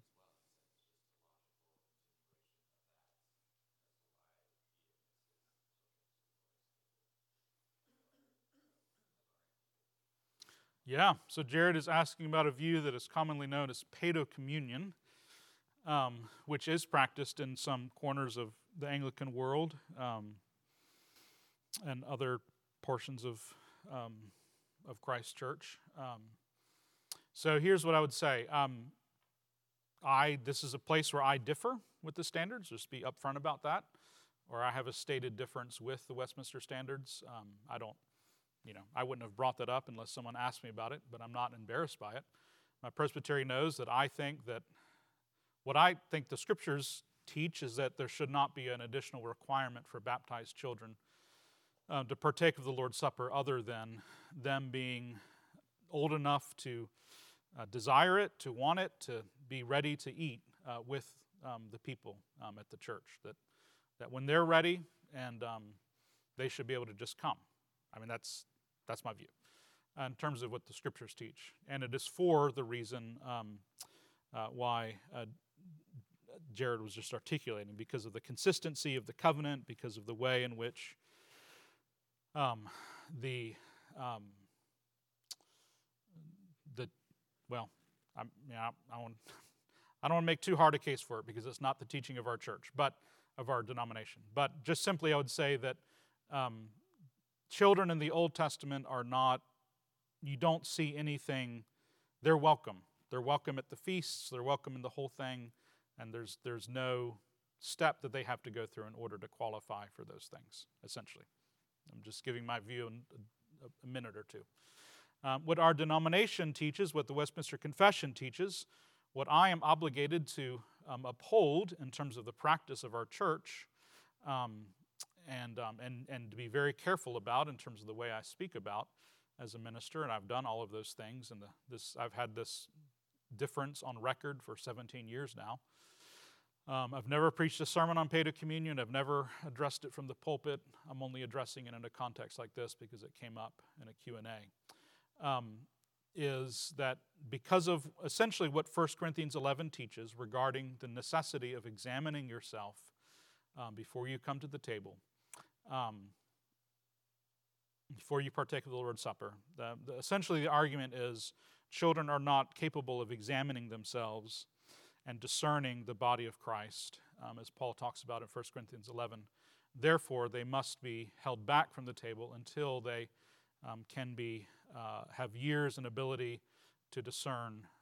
Yeah, so Jared is asking about a view that is commonly known as paedocommunion, um, which is practiced in some corners of the Anglican world um, and other portions of um, of Christ Church. Um, so here's what I would say. Um, I this is a place where I differ with the standards. Just be upfront about that, or I have a stated difference with the Westminster Standards. Um, I don't. You know, I wouldn't have brought that up unless someone asked me about it, but I'm not embarrassed by it. My presbytery knows that I think that what I think the scriptures teach is that there should not be an additional requirement for baptized children uh, to partake of the Lord's Supper other than them being old enough to uh, desire it, to want it, to be ready to eat uh, with um, the people um, at the church. That, that when they're ready, and um, they should be able to just come. I mean, that's that's my view uh, in terms of what the scriptures teach. And it is for the reason um, uh, why uh, Jared was just articulating, because of the consistency of the covenant, because of the way in which um, the, um, the well, I'm, you know, I, I, want, I don't want to make too hard a case for it because it's not the teaching of our church, but of our denomination. But just simply I would say that um, children in the Old Testament are not, you don't see anything, they're welcome. They're welcome at the feasts, they're welcome in the whole thing, and there's there's no step that they have to go through in order to qualify for those things, essentially. I'm just giving my view in a, a minute or two. Um, what our denomination teaches, what the Westminster Confession teaches, what I am obligated to um, uphold in terms of the practice of our church, um, And, um, and and to be very careful about in terms of the way I speak about as a minister, and I've done all of those things, and the, this I've had this difference on record for seventeen years now. Um, I've never preached a sermon on paedocommunion. I've never addressed it from the pulpit. I'm only addressing it in a context like this because it came up in a Q and A. Um, is that because of essentially what First Corinthians eleven teaches regarding the necessity of examining yourself um, before you come to the table, Um, before you partake of the Lord's Supper. The, the, essentially, the argument is children are not capable of examining themselves and discerning the body of Christ, um, as Paul talks about in First Corinthians eleven. Therefore, they must be held back from the table until they um, can be uh, have years and ability to discern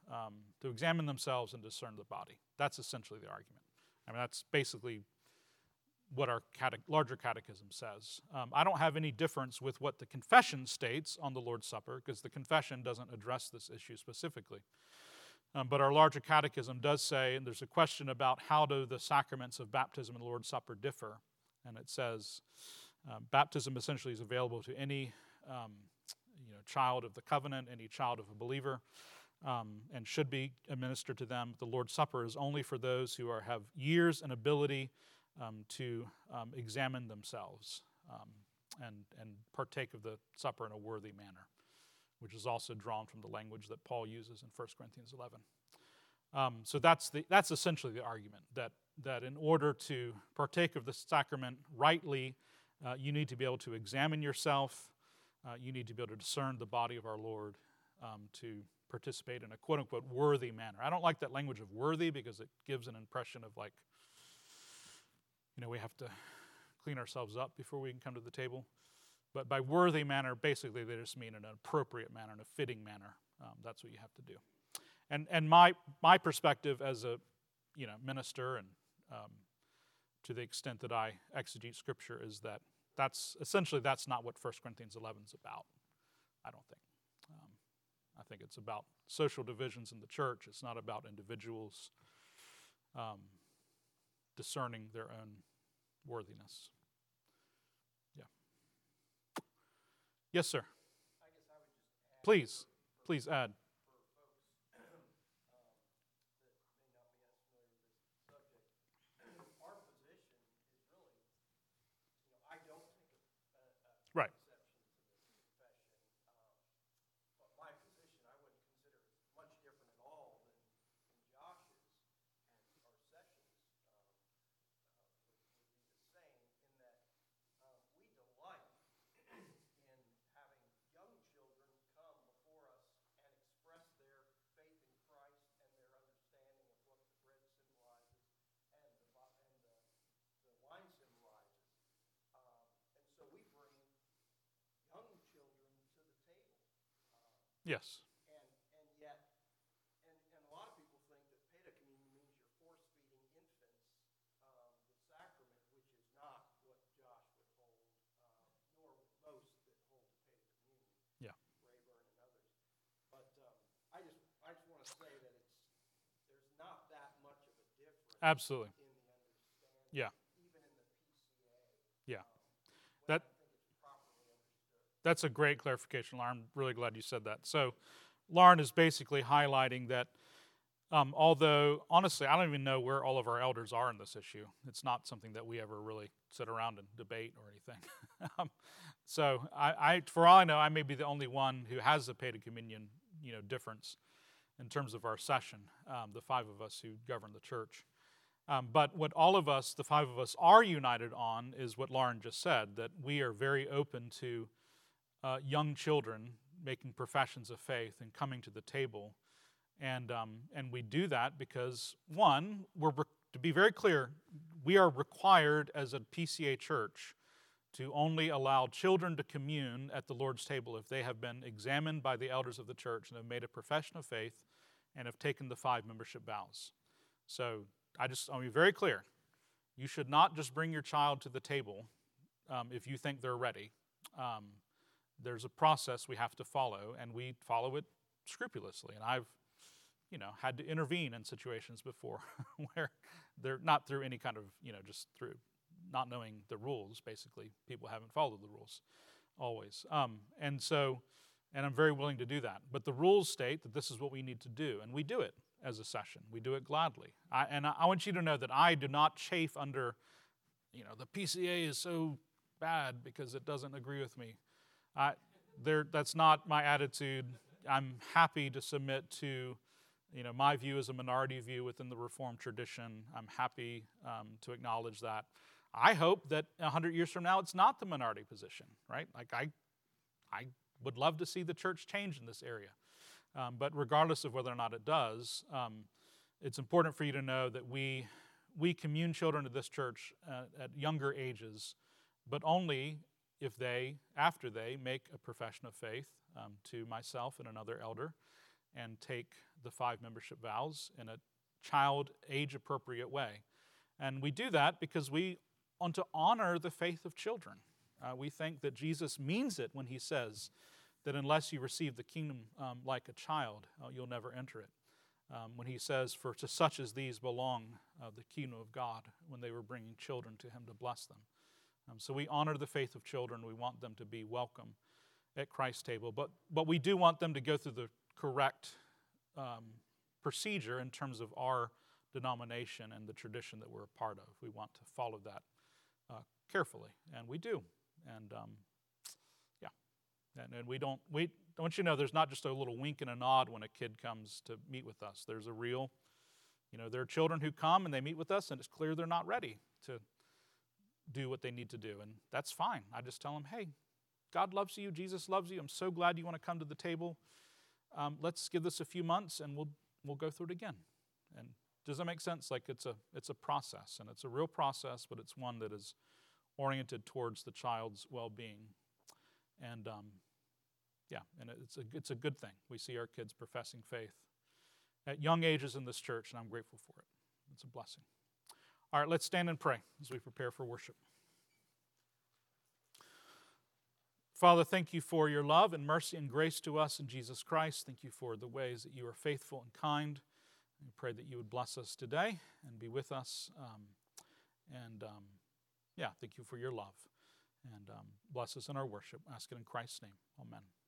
um, to examine themselves and discern the body. That's essentially the argument. I mean, that's basically what our cate- larger catechism says. Um, I don't have any difference with what the confession states on the Lord's Supper, because the confession doesn't address this issue specifically. Um, but our larger catechism does say, and there's a question about how do the sacraments of baptism and the Lord's Supper differ. And it says, uh, baptism essentially is available to any um, you know, child of the covenant, any child of a believer, um, and should be administered to them. The Lord's Supper is only for those who are, have years and ability um, to um, examine themselves um, and, and partake of the supper in a worthy manner, which is also drawn from the language that Paul uses in First Corinthians eleven. Um, so that's the that's essentially the argument, that that in order to partake of the sacrament rightly, uh, you need to be able to examine yourself. Uh, you need to be able to discern the body of our Lord um, to participate in a quote-unquote worthy manner. I don't like that language of worthy because it gives an impression of like, you know, we have to clean ourselves up before we can come to the table. But by worthy manner, basically they just mean in an appropriate manner, in a fitting manner. Um, that's what you have to do. And and my my perspective as a you know minister, and um, to the extent that I exegete Scripture, is that that's essentially that's not what First Corinthians eleven is about. I don't think. Um, I think it's about social divisions in the church. It's not about individuals um, discerning their own worthiness. Yeah. Yes, sir. I guess I would just add, Please, please add. for folks um, that may not be as familiar with this subject, our position is really, you know, I don't take a, a, a Right. exception to the confession, um, but my position I wouldn't consider much different at all than in Josh's, and our sessions um, uh, would, would be the same, in that um, we delight in having young children come before us and express their faith in Christ and their understanding of what the bread symbolizes and the bo- and the, the wine symbolizes. Um, and so we bring young children to the table. Um, Yes. and and yet, and, and a lot of people think that Peta communion means you're force feeding infants um, the sacrament, which is not what Josh would hold, um, nor most that hold to Peta communion. Yeah. Rayburn and others. But um, I just I just want to say that it's there's not that much of a difference Absolutely. in the understanding, Yeah. even in the P C A. Yeah. Um, when That- I think it's properly understood. That's a great clarification, Lauren. I'm really glad you said that. So, Lauren is basically highlighting that um, although, honestly, I don't even know where all of our elders are in this issue. It's not something that we ever really sit around and debate or anything. um, so, I, I, for all I know, I may be the only one who has the Peta communion, you know, difference in terms of our session, um, the five of us who govern the church. Um, but what all of us, the five of us, are united on is what Lauren just said, that we are very open to uh, young children making professions of faith and coming to the table. And, um, and we do that because, one, we're re- to be very clear, we are required as a P C A church to only allow children to commune at the Lord's table if they have been examined by the elders of the church and have made a profession of faith and have taken the five membership vows. So I just, I'll be very clear. You should not just bring your child to the table um, if you think they're ready. Um, there's a process we have to follow, and we follow it scrupulously. And I've, you know, had to intervene in situations before where they're not through any kind of, you know, just through not knowing the rules. Basically, people haven't followed the rules always. Um, and so, and I'm very willing to do that. But the rules state that this is what we need to do, and we do it as a session. We do it gladly. I, and I, I want you to know that I do not chafe under, you know, the P C A is so bad because it doesn't agree with me. I, there, that's not my attitude. I'm happy to submit to, you know, my view is a minority view within the Reformed tradition. I'm happy um, to acknowledge that. I hope that a hundred years from now, it's not the minority position, right? Like I, I would love to see the church change in this area. Um, but regardless of whether or not it does, um, it's important for you to know that we, we commune children to this church uh, at younger ages, but only if they, after they make a profession of faith um, to myself and another elder, and take the five membership vows in a child, age-appropriate way. And we do that because we want to honor the faith of children. Uh, we think that Jesus means it when he says that unless you receive the kingdom um, like a child, uh, you'll never enter it. Um, when he says, for to such as these belong uh, the kingdom of God, when they were bringing children to him to bless them. Um, so we honor the faith of children. We want them to be welcome at Christ's table. But, but we do want them to go through the correct um, procedure in terms of our denomination and the tradition that we're a part of. We want to follow that uh, carefully, and we do. And um, yeah, and, and we don't, we, I want you to know there's not just a little wink and a nod when a kid comes to meet with us. There's a real, you know, there are children who come and they meet with us and it's clear they're not ready to do what they need to do, and that's fine. I just tell them, hey, God loves you, Jesus loves you, I'm so glad you want to come to the table. Um, let's give this a few months and we'll we'll go through it again. And does that make sense? Like it's a it's a process, and it's a real process, but it's one that is oriented towards the child's well-being. And um, yeah, and it's a it's a good thing. We see our kids professing faith at young ages in this church, and I'm grateful for it. It's a blessing. All right, let's stand and pray as we prepare for worship. Father, thank you for your love and mercy and grace to us in Jesus Christ. Thank you for the ways that you are faithful and kind. We pray that you would bless us today and be with us. Um, and um, yeah, thank you for your love. And um, bless us in our worship. Ask it in Christ's name. Amen.